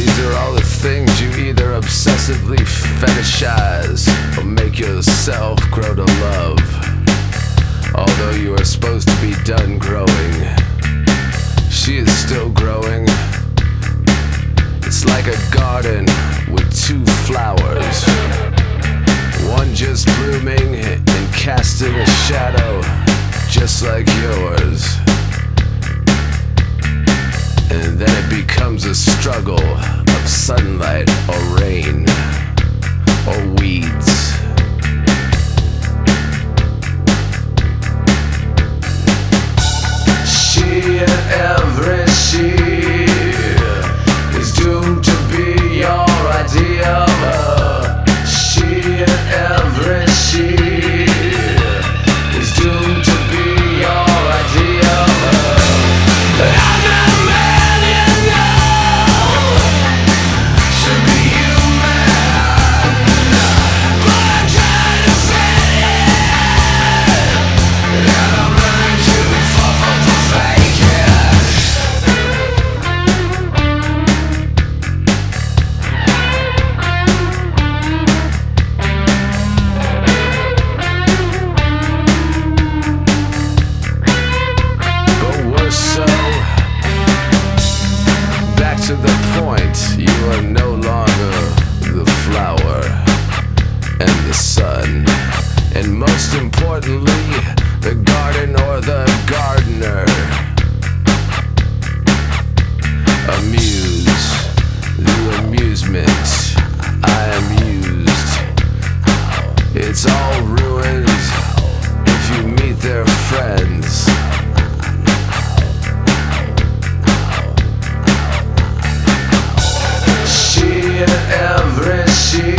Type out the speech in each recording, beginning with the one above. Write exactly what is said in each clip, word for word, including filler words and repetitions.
These are all the things you either obsessively fetishize or make yourself grow to love. Although you are supposed to be done growing, she is still growing. It's like a garden with two flowers, one just blooming and casting a shadow just like yours. And then it becomes a struggle of sunlight or rain or weeds. She and every she is doomed to be your idea of her. She and every she is doomed to be your idea of her. I'm not man, you know, to be human, but I'm trying to fit in, and I'm learning to fall for fake it. But worse so, back to the point, you are no longer the flower and the sun, and most importantly, the garden or the gardener. Amuse, the amusement, I am used. It's all ruined if you meet their friends. She and every she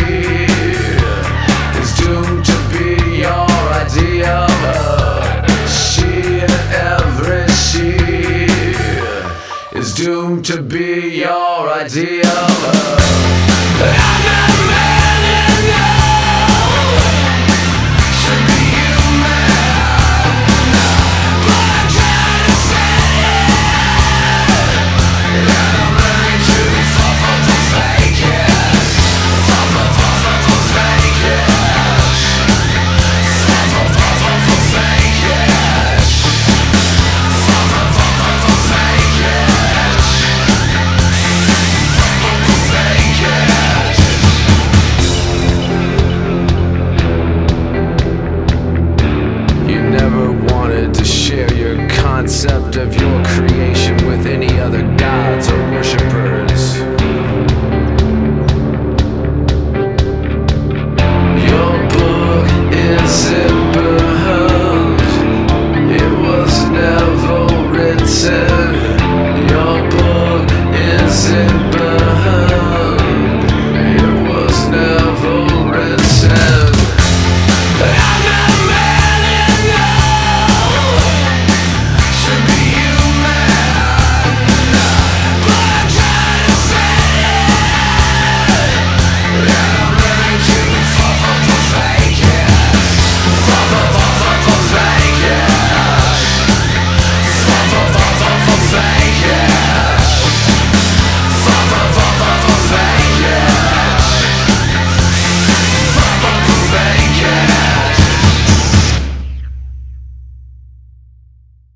is doomed to be your idea of her. She and every she is doomed to be your idea of her.